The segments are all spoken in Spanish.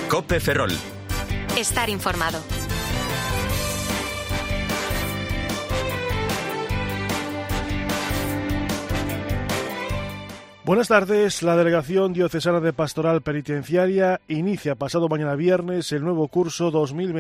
COPE Ferrol. Estar informado. Buenas tardes. La Delegación Diocesana de Pastoral Penitenciaria inicia pasado mañana viernes el nuevo curso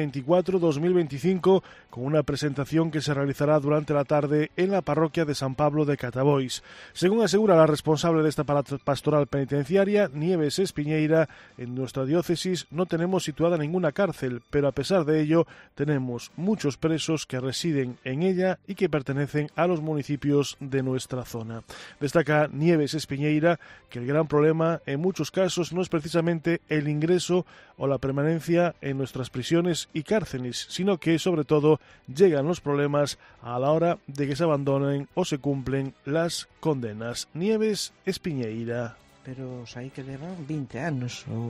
2024-2025 con una presentación que se realizará durante la tarde en la parroquia de San Pablo de Catabois. Según asegura la responsable de esta pastoral penitenciaria, Nieves Espiñeira, en nuestra diócesis no tenemos situada ninguna cárcel, pero a pesar de ello tenemos muchos presos que residen en ella y que pertenecen a los municipios de nuestra zona. Destaca Nieves Espiñeira que el gran problema en muchos casos no es precisamente el ingreso o la permanencia en nuestras prisiones y cárceles, sino que sobre todo llegan los problemas a la hora de que se abandonen o se cumplen las condenas. Nieves Espiñeira. Pero hai que levan 20 anos ou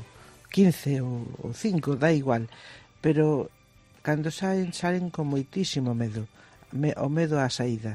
15 ou 5, dá igual, pero cando salen con moitísimo medo, o medo á saída.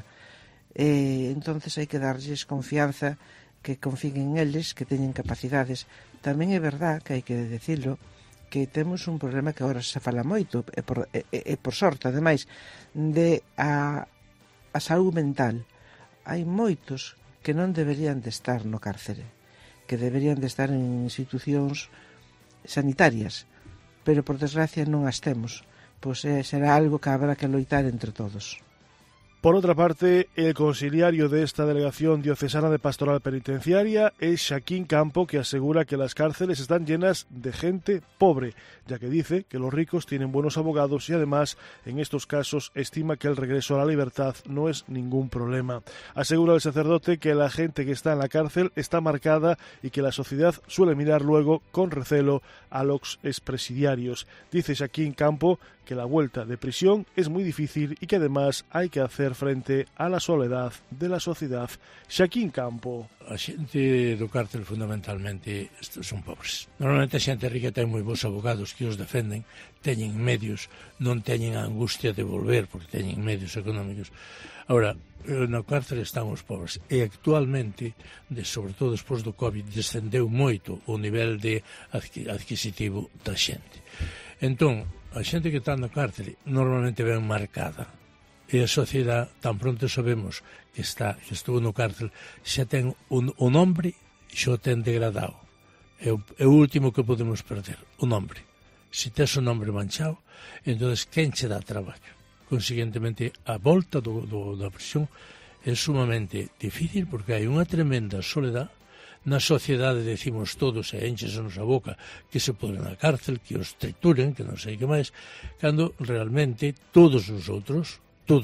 Entonces hai que darlles confianza, que confíen en eles, que teñen capacidades. Tamén é verdad, que hai que decirlo, que temos un problema que agora se fala moito, e por sorte, ademais, de a saúde mental. Hai moitos que non deberían de estar no cárcere, que deberían de estar en institucións sanitarias, pero por desgracia non as temos. Pois será algo que habrá que loitar entre todos. Por otra parte, el consiliario de esta Delegación Diocesana de Pastoral Penitenciaria es Xaquín Campo, que asegura que las cárceles están llenas de gente pobre, ya que dice que los ricos tienen buenos abogados y además, en estos casos, estima que el regreso a la libertad no es ningún problema. Asegura el sacerdote que la gente que está en la cárcel está marcada y que la sociedad suele mirar luego con recelo a los expresidiarios. Dice Xaquín Campo que la vuelta de prisión es muy difícil y que además hay que hacer frente a la soledad de la sociedad. Xaquín Campo. A xente do cárcel fundamentalmente son pobres. Normalmente a xente rica ten moi bons abogados que os defenden, teñen medios, non teñen a angustia de volver porque teñen medios económicos. Ahora, no cárcel están os pobres e actualmente, sobre todo despois do COVID, descendeu moito o nivel de adquisitivo da xente. Entón, a xente que está na cárcel normalmente ven marcada e a sociedade, tan pronto sabemos que estuvo no cárcel, xa ten o nombre, xa o ten degradado. É o último que podemos perder, o nombre. Se tes o nombre manchado, entón quen che dá traballo? Consiguientemente, a volta da prisión é sumamente difícil porque hai unha tremenda soledade. Na sociedade decimos todos, e enchesenos a boca, que se poden na cárcel, que os trituren, que non sei que máis, cando realmente todos nosotros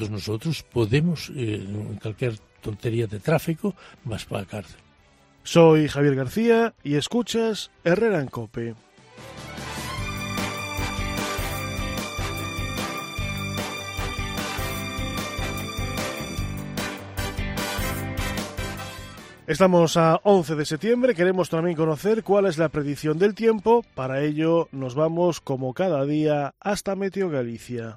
podemos, en calquer tontería de tráfico, vas para a cárcel. Soy Javier García y escuchas Herrera en COPE. Estamos a 11 de septiembre, queremos también conocer cuál es la predicción del tiempo. Para ello nos vamos, como cada día, hasta Meteo Galicia.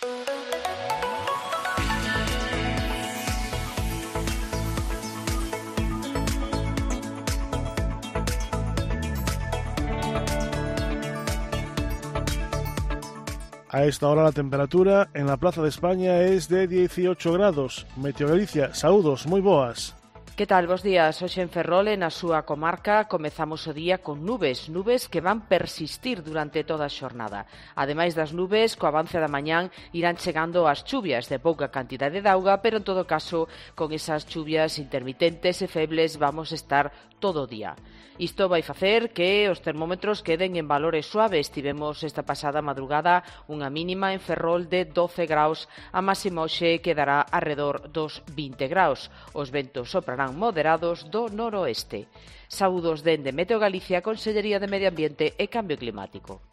A esta hora la temperatura en la Plaza de España es de 18 grados. Meteo Galicia, saúdos, moi boas. Que tal, bos días? Hoxe en Ferrol, na súa comarca, comezamos o día con nubes que van persistir durante toda a xornada. Ademais das nubes, co avance da mañán irán chegando as chuvias de pouca cantidade de auga, pero en todo caso, con esas chuvias intermitentes e febles vamos estar todo o día. Isto vai facer que os termómetros queden en valores suaves. Tivemos esta pasada madrugada unha mínima en Ferrol de 12 graus, a máxima hoxe quedará arredor dos 20 graus. Os ventos soprarán moderados do noroeste. Saúdos dende Meteo Galicia, Consellería de Medio Ambiente e Cambio Climático.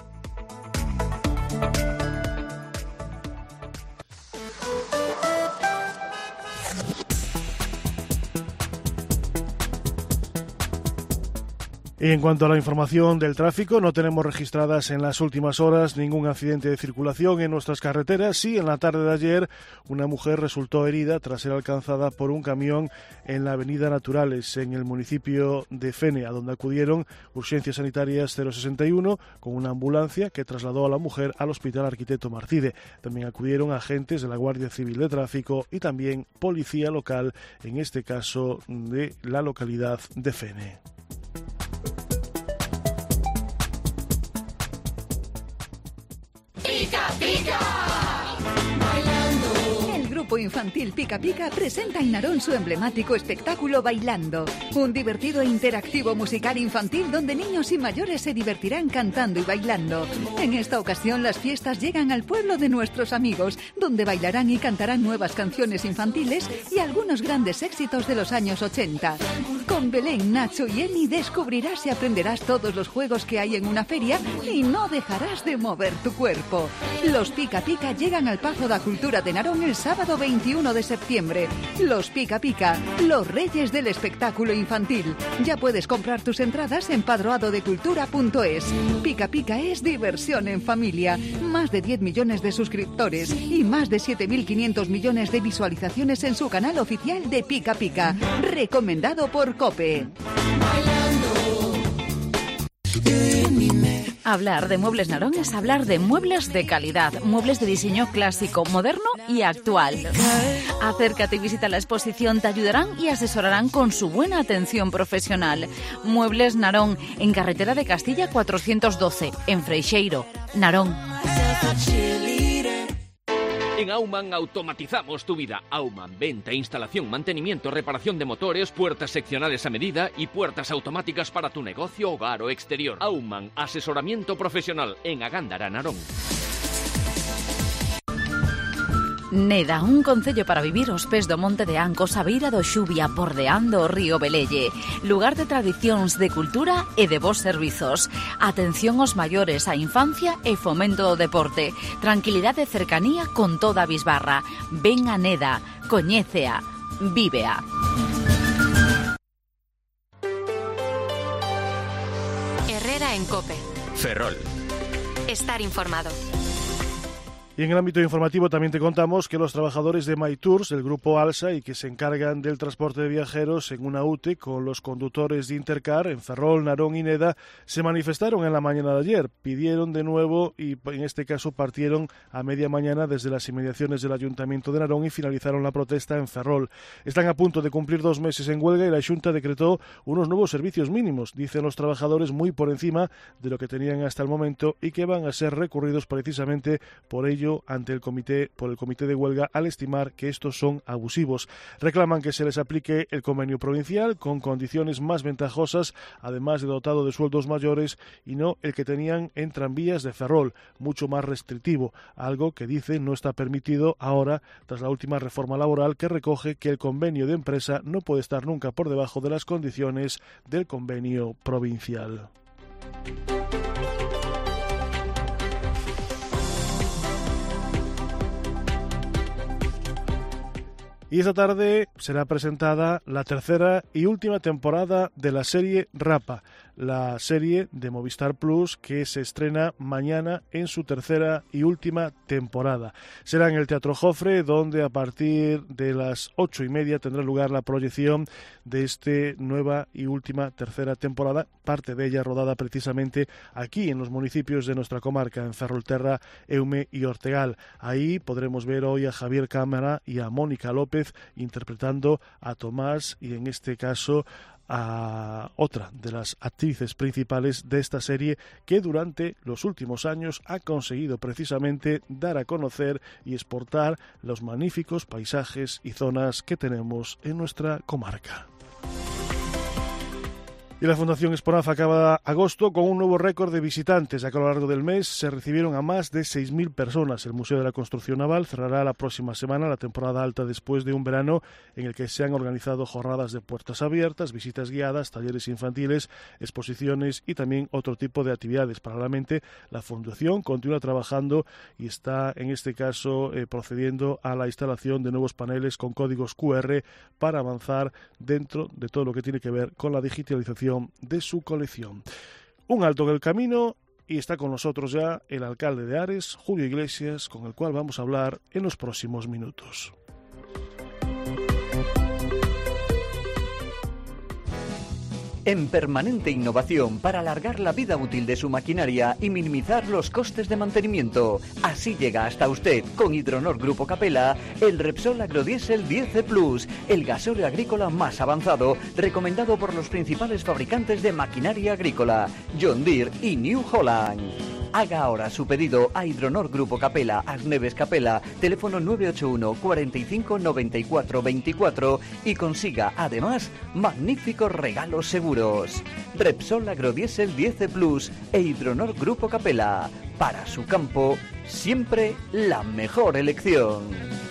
Y en cuanto a la información del tráfico, no tenemos registradas en las últimas horas ningún accidente de circulación en nuestras carreteras. Sí, en la tarde de ayer una mujer resultó herida tras ser alcanzada por un camión en la avenida Naturales, en el municipio de Fene, a donde acudieron Urgencias Sanitarias 061 con una ambulancia que trasladó a la mujer al Hospital Arquitecto Marcide. También acudieron agentes de la Guardia Civil de Tráfico y también policía local, en este caso de la localidad de Fene. ¡Pica, pica! Bailando. El grupo infantil Pica Pica presenta en Narón su emblemático espectáculo Bailando. Un divertido e interactivo musical infantil donde niños y mayores se divertirán cantando y bailando. En esta ocasión las fiestas llegan al pueblo de nuestros amigos, donde bailarán y cantarán nuevas canciones infantiles y algunos grandes éxitos de los años 80. Con Belén, Nacho y Emi descubrirás y aprenderás todos los juegos que hay en una feria y no dejarás de mover tu cuerpo. Los Pica Pica llegan al Pazo da Cultura de Narón el sábado 21 de septiembre. Los Pica Pica, los reyes del espectáculo infantil. Ya puedes comprar tus entradas en padroadodecultura.es. Pica Pica es diversión en familia. Más de 10 millones de suscriptores y más de 7.500 millones de visualizaciones en su canal oficial de Pica Pica. Recomendado por COPE. Hablar de Muebles Narón es hablar de muebles de calidad, muebles de diseño clásico, moderno y actual. Acércate y visita la exposición, te ayudarán y asesorarán con su buena atención profesional. Muebles Narón, en Carretera de Castilla 412, en Freixeiro, Narón. En Aumann automatizamos tu vida. Aumann, venta, instalación, mantenimiento, reparación de motores, puertas seccionales a medida y puertas automáticas para tu negocio, hogar o exterior. Aumann, asesoramiento profesional en Agándara, Narón. Neda, un concello para vivir aos pés do Monte de Ancos, a beira do Xubia, bordeando o río Velelle. Lugar de tradicións, de cultura e de bons servizos. Atención aos maiores, a infancia e fomento do deporte. Tranquilidade e cercanía con toda a bisbarra. Ven a Neda, coñécea, vívea. Herrera en COPE. Ferrol. Estar informado. Y en el ámbito informativo también te contamos que los trabajadores de MyTours, del grupo ALSA, y que se encargan del transporte de viajeros en una UTE con los conductores de Intercar en Ferrol, Narón y Neda, se manifestaron en la mañana de ayer. Pidieron de nuevo y en este caso partieron a media mañana desde las inmediaciones del Ayuntamiento de Narón y finalizaron la protesta en Ferrol. Están a punto de cumplir 2 meses en huelga y la Xunta decretó unos nuevos servicios mínimos, dicen los trabajadores, muy por encima de lo que tenían hasta el momento y que van a ser recurridos precisamente por ello ante el comité de huelga al estimar que estos son abusivos. Reclaman que se les aplique el convenio provincial con condiciones más ventajosas, además de dotado de sueldos mayores y no el que tenían en Tranvías de Ferrol, mucho más restrictivo, algo que dicen no está permitido ahora tras la última reforma laboral que recoge que el convenio de empresa no puede estar nunca por debajo de las condiciones del convenio provincial. Y esta tarde será presentada la tercera y última temporada de la serie Rapa, la serie de Movistar Plus que se estrena mañana en su tercera y última temporada. Será en el Teatro Jofre, donde a partir de las 8:30 tendrá lugar la proyección de esta nueva y última tercera temporada, parte de ella rodada precisamente aquí en los municipios de nuestra comarca, en Ferrolterra, Eume y Ortegal. Ahí podremos ver hoy a Javier Cámara y a Mónica López interpretando a Tomás y en este caso a otra de las actrices principales de esta serie que durante los últimos años ha conseguido precisamente dar a conocer y exportar los magníficos paisajes y zonas que tenemos en nuestra comarca. Y la Fundación Esponaf acaba agosto con un nuevo récord de visitantes, ya que a lo largo del mes se recibieron a más de 6.000 personas. El Museo de la Construcción Naval cerrará la próxima semana la temporada alta después de un verano en el que se han organizado jornadas de puertas abiertas, visitas guiadas, talleres infantiles, exposiciones y también otro tipo de actividades. Paralelamente, la Fundación continúa trabajando y está en este caso procediendo a la instalación de nuevos paneles con códigos QR para avanzar dentro de todo lo que tiene que ver con la digitalización conservación de su colección. Un alto en el camino y está con nosotros ya el alcalde de Ares, Julio Iglesias, con el cual vamos a hablar en los próximos minutos. En permanente innovación para alargar la vida útil de su maquinaria y minimizar los costes de mantenimiento. Así llega hasta usted, con Hidronor Grupo Capella, el Repsol Agrodiesel 10 Plus, el gasóleo agrícola más avanzado, recomendado por los principales fabricantes de maquinaria agrícola, John Deere y New Holland. Haga ahora su pedido a Hidronor Grupo Capella, Asneves Capella, teléfono 981 45 94 24 y consiga, además, magníficos regalos seguros. Repsol Agrodiesel 10 Plus e Hidronor Grupo Capella. Para su campo, siempre la mejor elección.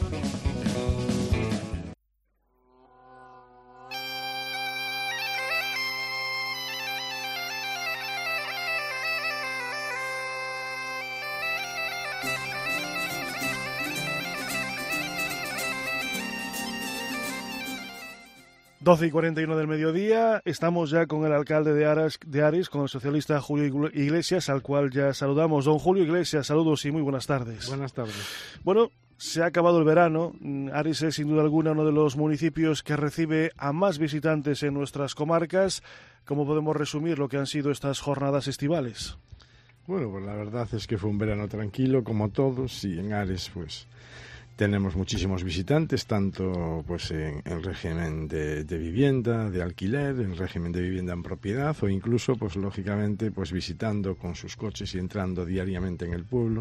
Doce y 41 del mediodía, estamos ya con el alcalde de Ares, con el socialista Julio Iglesias, al cual ya saludamos. Don Julio Iglesias, saludos y muy buenas tardes. Buenas tardes. Bueno, se ha acabado el verano. Ares es sin duda alguna uno de los municipios que recibe a más visitantes en nuestras comarcas. ¿Cómo podemos resumir lo que han sido estas jornadas estivales? Bueno, pues la verdad es que fue un verano tranquilo, como todos, y en Ares, pues tenemos muchísimos visitantes, tanto pues en régimen de vivienda, de alquiler, en régimen de vivienda en propiedad, o incluso, pues lógicamente, pues visitando con sus coches y entrando diariamente en el pueblo.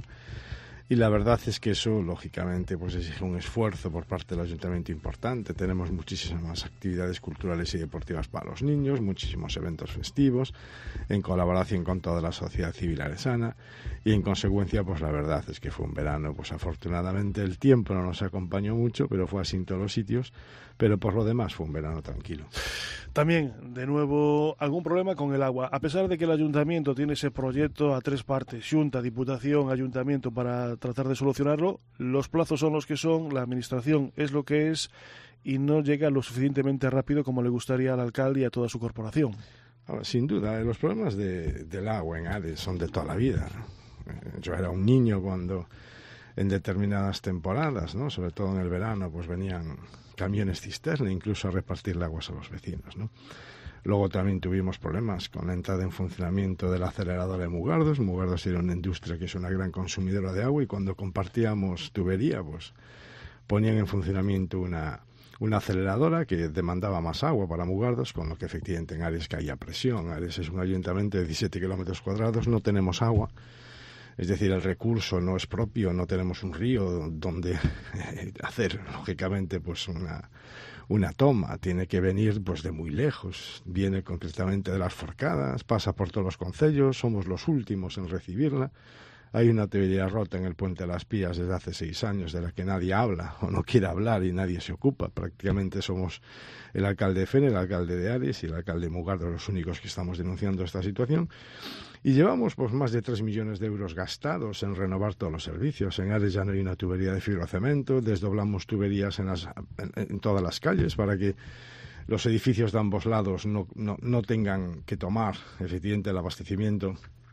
Y la verdad es que eso, lógicamente, pues exige un esfuerzo por parte del ayuntamiento importante. Tenemos muchísimas actividades culturales y deportivas para los niños, muchísimos eventos festivos, en colaboración con toda la sociedad civil aresana. Y en consecuencia, pues la verdad es que fue un verano, pues afortunadamente el tiempo no nos acompañó mucho, pero fue así en todos los sitios. Pero por lo demás fue un verano tranquilo. También, de nuevo, algún problema con el agua. A pesar de que el ayuntamiento tiene ese proyecto a tres partes, Xunta, Diputación, Ayuntamiento, para tratar de solucionarlo, los plazos son los que son, la administración es lo que es y no llega lo suficientemente rápido como le gustaría al alcalde y a toda su corporación. Ahora, sin duda, los problemas del agua en Ares son de toda la vida, ¿no? Yo era un niño cuando en determinadas temporadas, ¿no?, sobre todo en el verano, pues venían camiones cisterna, incluso a repartirle aguas a los vecinos, ¿no? Luego también tuvimos problemas con la entrada en funcionamiento de la aceleradora de Mugardos. Mugardos era una industria que es una gran consumidora de agua y cuando compartíamos tubería, pues ponían en funcionamiento una aceleradora que demandaba más agua para Mugardos, con lo que efectivamente en Ares caía presión. Ares es un ayuntamiento de 17 kilómetros cuadrados, no tenemos agua. Es decir, el recurso no es propio, no tenemos un río donde hacer, lógicamente, pues una toma. Tiene que venir pues de muy lejos. Viene concretamente de las Forcadas, pasa por todos los concellos, somos los últimos en recibirla. Hay una tubería rota en el Puente de las Pías desde hace 6 años, de la que nadie habla o no quiere hablar y nadie se ocupa. Prácticamente somos el alcalde de Fene, el alcalde de Ares y el alcalde de Mugardos los únicos que estamos denunciando esta situación. Y llevamos pues más de 3 millones de euros gastados en renovar todos los servicios. En Ares ya no hay una tubería de fibrocemento, desdoblamos tuberías en todas las calles para que los edificios de ambos lados no tengan que tomar efectivamente el abastecimiento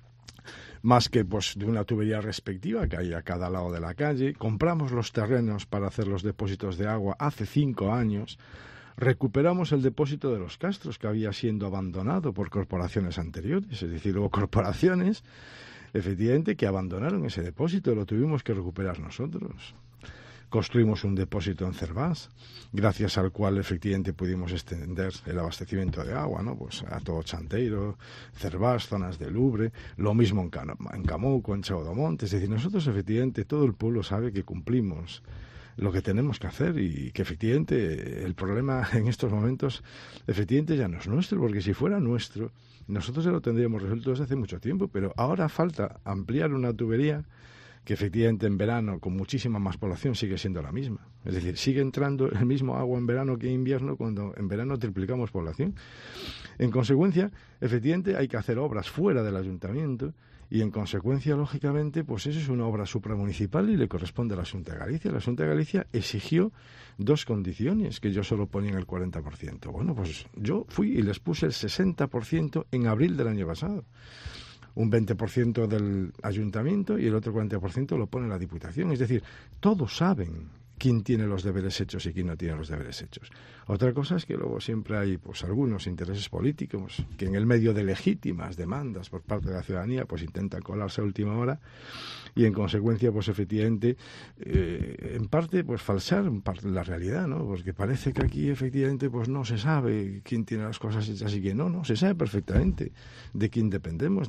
más que pues de una tubería respectiva que hay a cada lado de la calle. Compramos los terrenos para hacer los depósitos de agua hace 5 años. Recuperamos el depósito de los Castros, que había sido abandonado por corporaciones anteriores, es decir, hubo corporaciones, efectivamente, que abandonaron ese depósito y lo tuvimos que recuperar nosotros. Construimos un depósito en Cervás, gracias al cual efectivamente pudimos extender el abastecimiento de agua, ¿no?, pues a todo Chanteiro, Cervás, zonas de Lubre, lo mismo en Camuco, en Chaudomont. Es decir, nosotros efectivamente, todo el pueblo sabe que cumplimos lo que tenemos que hacer y que efectivamente el problema en estos momentos efectivamente ya no es nuestro, porque si fuera nuestro nosotros ya lo tendríamos resuelto desde hace mucho tiempo, pero ahora falta ampliar una tubería que efectivamente en verano, con muchísima más población, sigue siendo la misma. Es decir, sigue entrando el mismo agua en verano que en invierno, cuando en verano triplicamos población. En consecuencia, efectivamente, hay que hacer obras fuera del ayuntamiento, y en consecuencia, lógicamente, pues eso es una obra supramunicipal y le corresponde a la Xunta de Galicia. La Xunta de Galicia exigió 2 condiciones, que yo solo ponía el 40%. Bueno, pues yo fui y les puse el 60% en abril del año pasado. Un 20% del ayuntamiento y el otro 40% lo pone la Diputación. Es decir, todos saben quién tiene los deberes hechos y quién no tiene los deberes hechos. Otra cosa es que luego siempre hay pues algunos intereses políticos que en el medio de legítimas demandas por parte de la ciudadanía pues intentan colarse a última hora y en consecuencia pues efectivamente en parte pues falsar la realidad, ¿no? Porque parece que aquí efectivamente pues no se sabe quién tiene las cosas hechas y quién no se sabe perfectamente de quién dependemos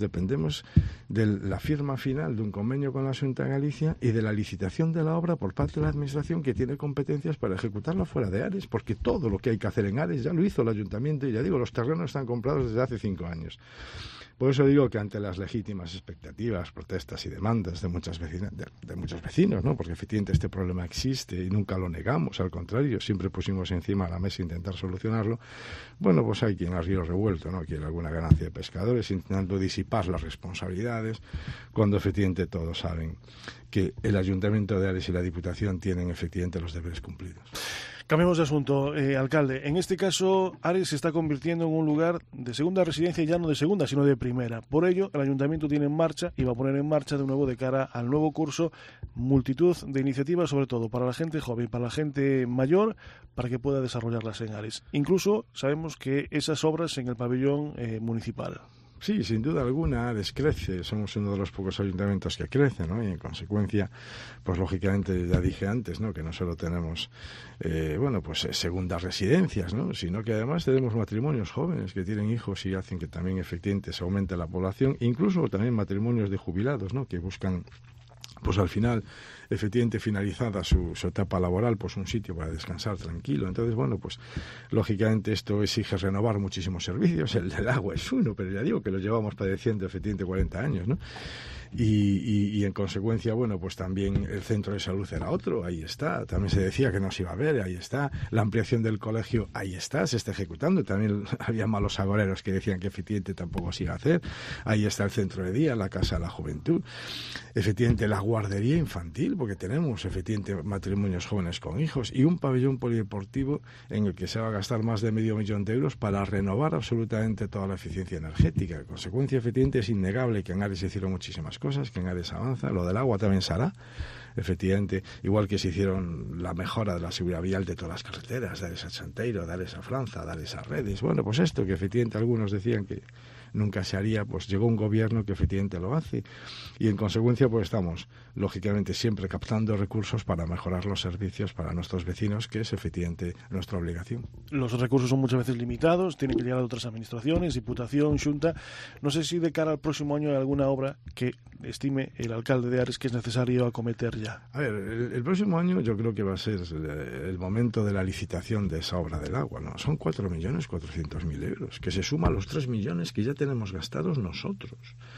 de la firma final de un convenio con la Xunta de Galicia y de la licitación de la obra por parte de la administración que tiene competencias para ejecutarla fuera de Ares, porque todo lo que hay que hacer en Ares ya lo hizo el ayuntamiento y ya digo, los terrenos están comprados desde hace 5 años. Por eso digo que ante las legítimas expectativas, protestas y demandas de muchos vecinos, ¿no? Porque efectivamente este problema existe y nunca lo negamos, al contrario, siempre pusimos encima de la mesa intentar solucionarlo. Bueno, pues hay quien a río revuelto, ¿no? Quiere alguna ganancia de pescadores intentando disipar las responsabilidades, cuando efectivamente todos saben que el Ayuntamiento de Ares y la Diputación tienen efectivamente los deberes cumplidos. Cambiemos de asunto, alcalde. En este caso, Ares se está convirtiendo en un lugar de segunda residencia, ya no de segunda, sino de primera. Por ello, el ayuntamiento tiene en marcha y va a poner en marcha de nuevo de cara al nuevo curso multitud de iniciativas, sobre todo para la gente joven, para la gente mayor, para que pueda desarrollarlas en Ares. Incluso sabemos que esas obras en el pabellón municipal. Sí, sin duda alguna, Ares crece, somos uno de los pocos ayuntamientos que crece, ¿no? Y en consecuencia, pues lógicamente, ya dije antes, ¿no? Que no solo tenemos, segundas residencias, ¿no? Sino que además tenemos matrimonios jóvenes que tienen hijos y hacen que también efectivamente se aumente la población, incluso también matrimonios de jubilados, ¿no? Que buscan, pues al final, efectivamente finalizada su etapa laboral, pues un sitio para descansar tranquilo. Entonces, bueno, pues lógicamente esto exige renovar muchísimos servicios. El del agua es uno, pero ya digo que lo llevamos padeciendo efectivamente 40 años, ¿no? Y en consecuencia, bueno, pues también el centro de salud era otro, ahí está. También se decía que no se iba a ver, ahí está. La ampliación del colegio, ahí está, se está ejecutando. También había malos agoreros que decían que efectivamente tampoco se iba a hacer. Ahí está el centro de día, la casa de la juventud. Efectivamente, la guardería infantil, porque tenemos efectivamente matrimonios jóvenes con hijos, y un pabellón polideportivo en el que se va a gastar más de $500,000 de euros para renovar absolutamente toda la eficiencia energética. En consecuencia, efectivamente, es innegable que en Ares se hicieron muchísimas cosas, que en Ares avanza. Lo del agua también se hará, efectivamente, igual que se hicieron la mejora de la seguridad vial de todas las carreteras, de Ares a Chanteiro, de Ares a Franza, de Ares a Redes. Bueno, pues esto que efectivamente algunos decían que nunca se haría, pues llegó un gobierno que efectivamente lo hace, y en consecuencia pues estamos lógicamente siempre captando recursos para mejorar los servicios para nuestros vecinos, que es efectivamente nuestra obligación. Los recursos son muchas veces limitados, tienen que llegar a otras administraciones, Diputación, Xunta. No sé si de cara al próximo año hay alguna obra que estime el alcalde de Ares que es necesario acometer ya. A ver, el próximo año yo creo que va a ser el momento de la licitación de esa obra del agua, ¿no? Son 4.400.000 euros, que se suma a los 3 millones que ya tenemos gastados nosotros.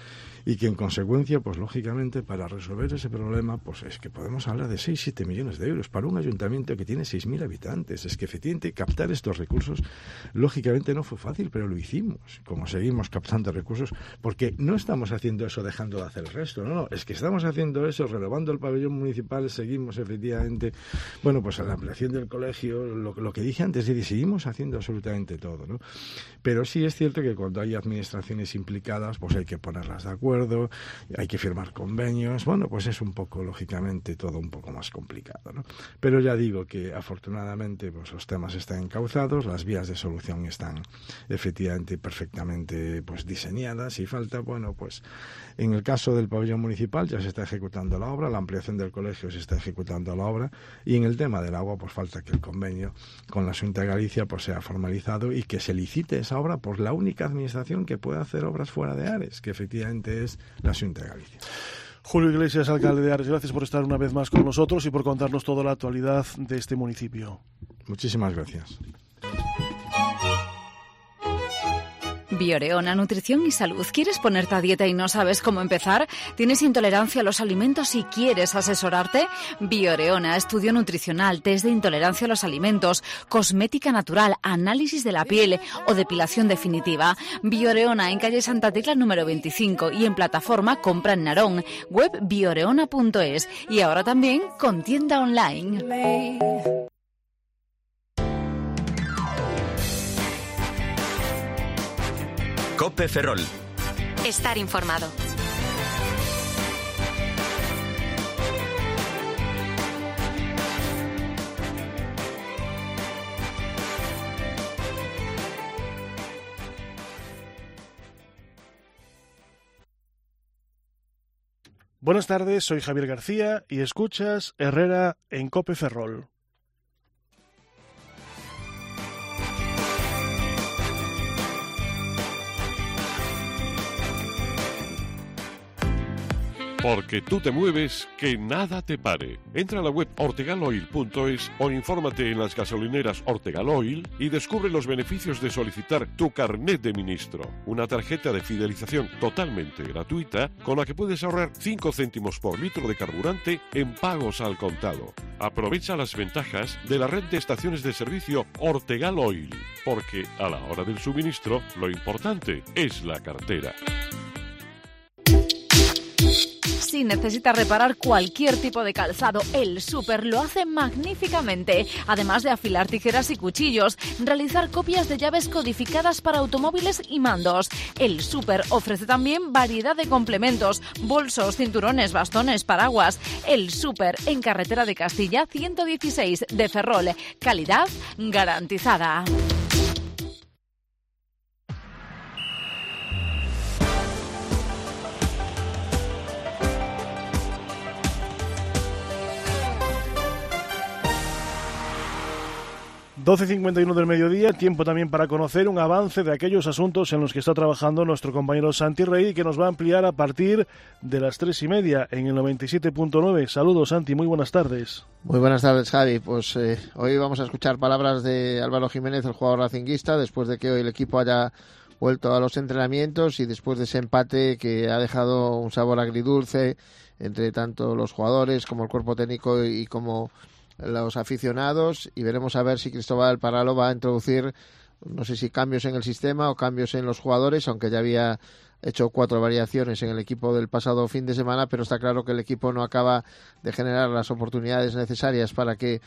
Y que en consecuencia, pues lógicamente, para resolver ese problema, pues es que podemos hablar de 6-7 millones de euros para un ayuntamiento que tiene 6.000 habitantes. Es que efectivamente captar estos recursos, lógicamente no fue fácil, pero lo hicimos. Como seguimos captando recursos, porque no estamos haciendo eso dejando de hacer el resto, no, es que estamos haciendo eso, renovando el pabellón municipal, seguimos efectivamente, bueno, pues a la ampliación del colegio, lo que dije antes, seguimos haciendo absolutamente todo, ¿no? Pero sí es cierto que cuando hay administraciones implicadas, pues hay que ponerlas de acuerdo, hay que firmar convenios, bueno, pues es un poco, lógicamente, todo un poco más complicado, ¿no? Pero ya digo que afortunadamente pues los temas están encauzados, las vías de solución están efectivamente perfectamente pues diseñadas, y falta, bueno, pues en el caso del pabellón municipal ya se está ejecutando la obra, la ampliación del colegio se está ejecutando la obra, y en el tema del agua pues falta que el convenio con la Xunta de Galicia pues sea formalizado y que se licite esa obra por la única administración que puede hacer obras fuera de Ares, que efectivamente es la Xunta de Galicia. Julio Iglesias, alcalde de Ares, gracias por estar una vez más con nosotros y por contarnos toda la actualidad de este municipio. Muchísimas gracias. Bioreona, nutrición y salud. ¿Quieres ponerte a dieta y no sabes cómo empezar? ¿Tienes intolerancia a los alimentos y quieres asesorarte? Bioreona, estudio nutricional, test de intolerancia a los alimentos, cosmética natural, análisis de la piel o depilación definitiva. Bioreona en calle Santa Tecla número 25 y en plataforma compra en Narón, web bioreona.es y ahora también con tienda online. Cope Ferrol. Estar informado. Buenas tardes, soy Javier García y escuchas Herrera en Cope Ferrol. Porque tú te mueves, que nada te pare. Entra a la web ortegaloil.es o infórmate en las gasolineras Ortegal Oil y descubre los beneficios de solicitar tu carnet de ministro, una tarjeta de fidelización totalmente gratuita con la que puedes ahorrar 5 céntimos por litro de carburante en pagos al contado. Aprovecha las ventajas de la red de estaciones de servicio Ortegal Oil, porque a la hora del suministro lo importante es la cartera. Si necesitas reparar cualquier tipo de calzado, El Súper lo hace magníficamente. Además de afilar tijeras y cuchillos, realizar copias de llaves codificadas para automóviles y mandos. El Súper ofrece también variedad de complementos, bolsos, cinturones, bastones, paraguas. El Súper en Carretera de Castilla 116 de Ferrol. Calidad garantizada. ...12:51 del mediodía, tiempo también para conocer un avance de aquellos asuntos en los que está trabajando nuestro compañero Santi Rey, que nos va a ampliar a partir de las 3:30 en el 97.9. Saludos, Santi, muy buenas tardes. Muy buenas tardes, Javi. Pues hoy vamos a escuchar palabras de Álvaro Jiménez, el jugador racinguista, después de que hoy el equipo haya vuelto a los entrenamientos y después de ese empate que ha dejado un sabor agridulce entre tanto los jugadores como el cuerpo técnico y como los aficionados, y veremos a ver si Cristóbal Parralo va a introducir, no sé si cambios en el sistema o cambios en los jugadores, aunque ya había hecho 4 variaciones en el equipo del pasado fin de semana, pero está claro que el equipo no acaba de generar las oportunidades necesarias para que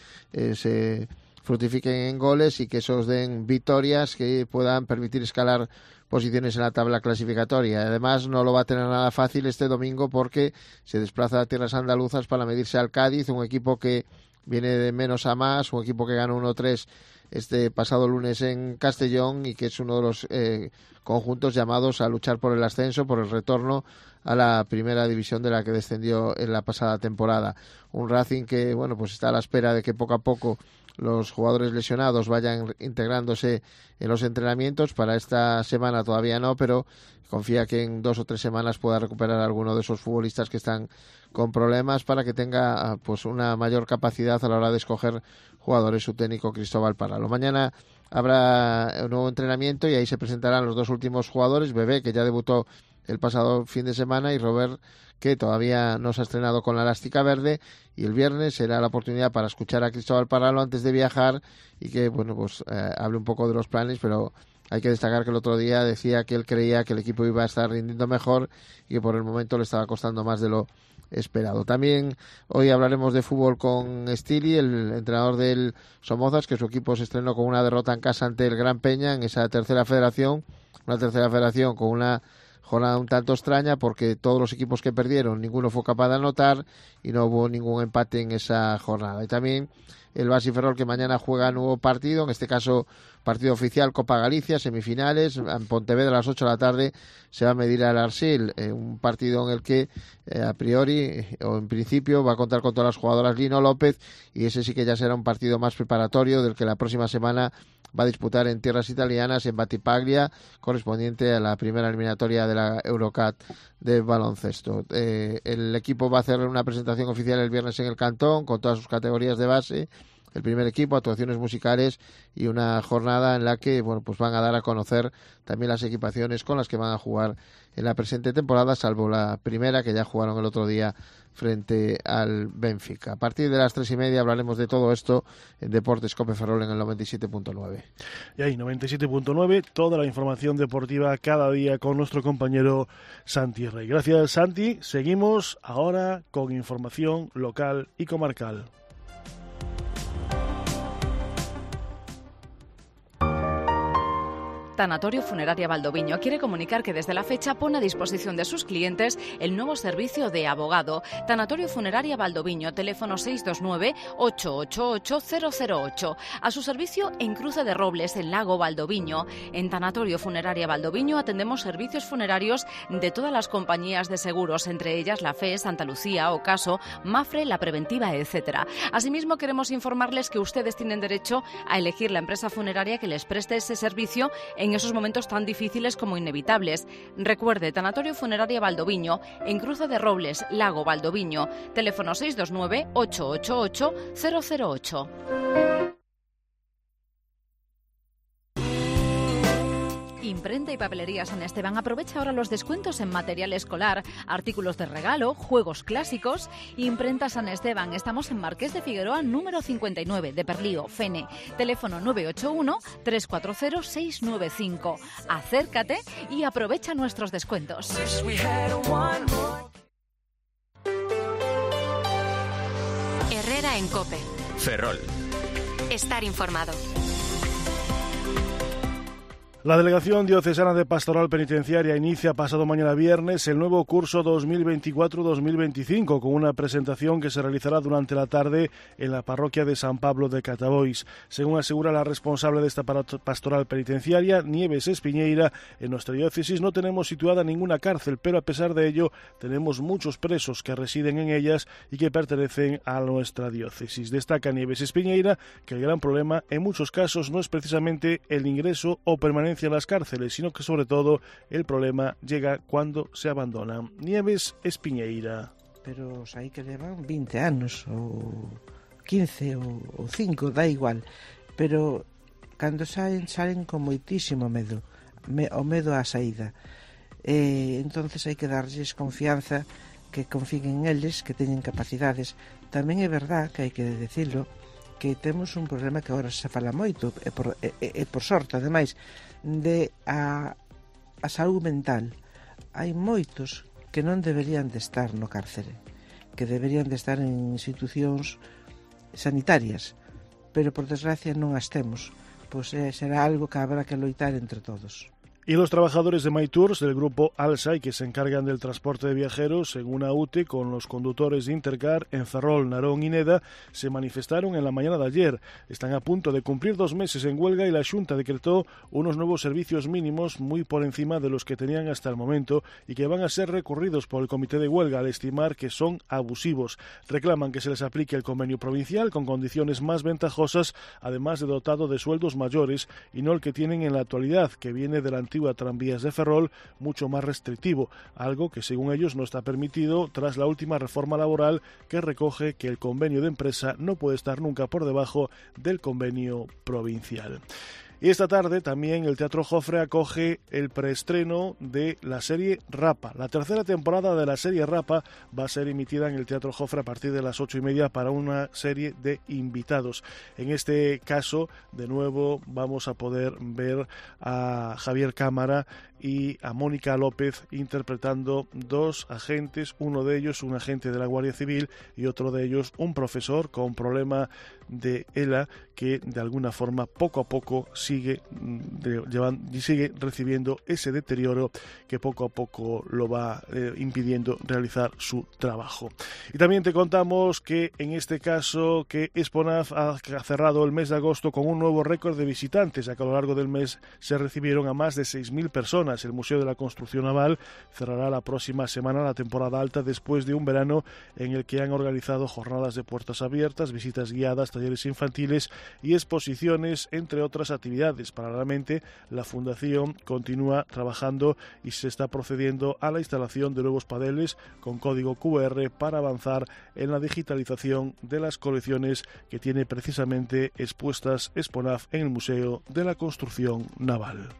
se fructifiquen en goles y que esos den victorias que puedan permitir escalar posiciones en la tabla clasificatoria. Además, no lo va a tener nada fácil este domingo porque se desplaza a tierras andaluzas para medirse al Cádiz, un equipo que viene de menos a más, un equipo que ganó 1-3 este pasado lunes en Castellón y que es uno de los conjuntos llamados a luchar por el ascenso, por el retorno a la primera división de la que descendió en la pasada temporada. Un Racing que, bueno, pues está a la espera de que poco a poco los jugadores lesionados vayan integrándose en los entrenamientos. Para esta semana todavía no, pero confía que en 2 o 3 semanas pueda recuperar a alguno de esos futbolistas que están con problemas para que tenga pues una mayor capacidad a la hora de escoger jugadores, su técnico Cristóbal Parralo. Mañana habrá un nuevo entrenamiento y ahí se presentarán los 2 últimos jugadores, Bebé, que ya debutó el pasado fin de semana, y Robert, que todavía no se ha estrenado con la elástica verde, y el viernes será la oportunidad para escuchar a Cristóbal Parralo antes de viajar y que, bueno, pues hable un poco de los planes, pero hay que destacar que el otro día decía que él creía que el equipo iba a estar rindiendo mejor y que por el momento le estaba costando más de lo esperado. También hoy hablaremos de fútbol con Stili, el entrenador del Somozas, que su equipo se estrenó con una derrota en casa ante el Gran Peña en esa tercera federación, con una jornada un tanto extraña porque todos los equipos que perdieron, ninguno fue capaz de anotar y no hubo ningún empate en esa jornada. Y también el Basi Ferrol, que mañana juega nuevo partido, en este caso partido oficial Copa Galicia, semifinales, en Pontevedra a las 8 de la tarde se va a medir al Arsil, un partido en el que a priori o en principio va a contar con todas las jugadoras Lino López, y ese sí que ya será un partido más preparatorio del que la próxima semana va a disputar en tierras italianas, en Battipaglia, correspondiente a la primera eliminatoria de la Eurocup de baloncesto. El equipo va a hacer una presentación oficial el viernes en el Cantón con todas sus categorías de base, el primer equipo, actuaciones musicales y una jornada en la que bueno, pues van a dar a conocer también las equipaciones con las que van a jugar en la presente temporada, salvo la primera que ya jugaron el otro día frente al Benfica. A partir de las 3:30 hablaremos de todo esto en Deportes Cope Ferrol en el 97.9. Y ahí, 97.9, toda la información deportiva cada día con nuestro compañero Santi Rey. Gracias, Santi. Seguimos ahora con información local y comarcal. Tanatorio Funeraria Valdoviño quiere comunicar que desde la fecha pone a disposición de sus clientes el nuevo servicio de abogado. Tanatorio Funeraria Valdoviño, teléfono 629-888-008. A su servicio en Cruce de Robles, en Lago Valdoviño. En Tanatorio Funeraria Valdoviño atendemos servicios funerarios de todas las compañías de seguros, entre ellas la FE, Santa Lucía, Ocaso, Mafre, La Preventiva, etc. Asimismo, queremos informarles que ustedes tienen derecho a elegir la empresa funeraria que les preste ese servicio en esos momentos tan difíciles como inevitables. Recuerde, Tanatorio Funeraria Valdoviño, en Cruce de Robles, Lago Valdoviño, teléfono 629-888-008. Imprenta y Papelería San Esteban aprovecha ahora los descuentos en material escolar, artículos de regalo, juegos clásicos. Imprenta San Esteban, estamos en Marqués de Figueroa, número 59, de Perlío, Fene. Teléfono 981-340-695. Acércate y aprovecha nuestros descuentos. Herrera en COPE. Ferrol. Estar informado. La Delegación Diocesana de Pastoral Penitenciaria inicia pasado mañana viernes el nuevo curso 2024-2025 con una presentación que se realizará durante la tarde en la parroquia de San Pablo de Catabois. Según asegura la responsable de esta pastoral penitenciaria, Nieves Espiñeira, en nuestra diócesis no tenemos situada ninguna cárcel, pero a pesar de ello tenemos muchos presos que residen en ellas y que pertenecen a nuestra diócesis. Destaca Nieves Espiñeira que el gran problema en muchos casos no es precisamente el ingreso o permanencia en las cárceles, sino que sobre todo el problema llega cuando se abandonan. Nieves Espiñeira. Pero aí que levan 20 anos ou 15 ou 5, dá igual, pero cando salen con moitísimo medo, o medo á saída. Entonces hai que darlles confianza, que confíen en eles, que teñen capacidades. Tamén é verdad que hai que decirlo, que temos un problema que agora se fala moito, e por sorte, ademais, de a saúde mental. Hai moitos que non deberían de estar no cárcere, que deberían de estar en institucións sanitarias, pero por desgracia non as temos. Pois será algo que habrá que loitar entre todos. Y los trabajadores de MyTours del grupo Alsai, que se encargan del transporte de viajeros en una UTE con los conductores de Intercar en Ferrol, Narón y Neda, se manifestaron en la mañana de ayer. Están a punto de cumplir 2 meses en huelga y la Xunta decretó unos nuevos servicios mínimos muy por encima de los que tenían hasta el momento y que van a ser recurridos por el comité de huelga al estimar que son abusivos. Reclaman que se les aplique el convenio provincial con condiciones más ventajosas, además de dotado de sueldos mayores y no el que tienen en la actualidad, que viene de la antigua Tranvías de Ferrol, mucho más restrictivo, algo que según ellos no está permitido tras la última reforma laboral que recoge que el convenio de empresa no puede estar nunca por debajo del convenio provincial. Y esta tarde también el Teatro Jofre acoge el preestreno de la serie Rapa. La tercera temporada de la serie Rapa va a ser emitida en el Teatro Jofre a partir de las 8:30 para una serie de invitados. En este caso, de nuevo, vamos a poder ver a Javier Cámara y a Mónica López interpretando 2 agentes, uno de ellos un agente de la Guardia Civil y otro de ellos un profesor con problema de ELA que de alguna forma poco a poco sigue recibiendo ese deterioro que poco a poco lo va impidiendo realizar su trabajo. Y también te contamos que en este caso que Exponaf ha cerrado el mes de agosto con un nuevo récord de visitantes, ya que a lo largo del mes se recibieron a más de 6.000 personas. El Museo de la Construcción Naval cerrará la próxima semana la temporada alta después de un verano en el que han organizado jornadas de puertas abiertas, visitas guiadas, talleres infantiles y exposiciones, entre otras actividades actividades. Paralelamente, la Fundación continúa trabajando y se está procediendo a la instalación de nuevos paneles con código QR para avanzar en la digitalización de las colecciones que tiene precisamente expuestas Exponaf en el Museo de la Construcción Naval.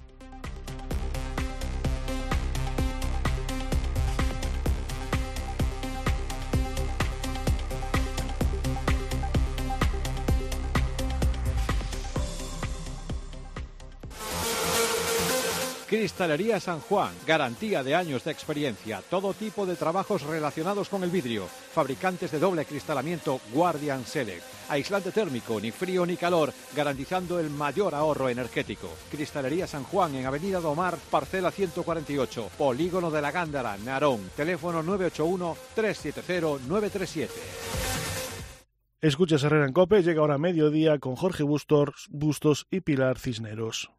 Cristalería San Juan, garantía de años de experiencia, todo tipo de trabajos relacionados con el vidrio, fabricantes de doble cristalamiento Guardian Select, aislante térmico, ni frío ni calor, garantizando el mayor ahorro energético. Cristalería San Juan en Avenida Domar, parcela 148, Polígono de la Gándara, Narón, teléfono 981-370-937. Escuchas Herrera en COPE, llega ahora mediodía con Jorge Bustos y Pilar Cisneros.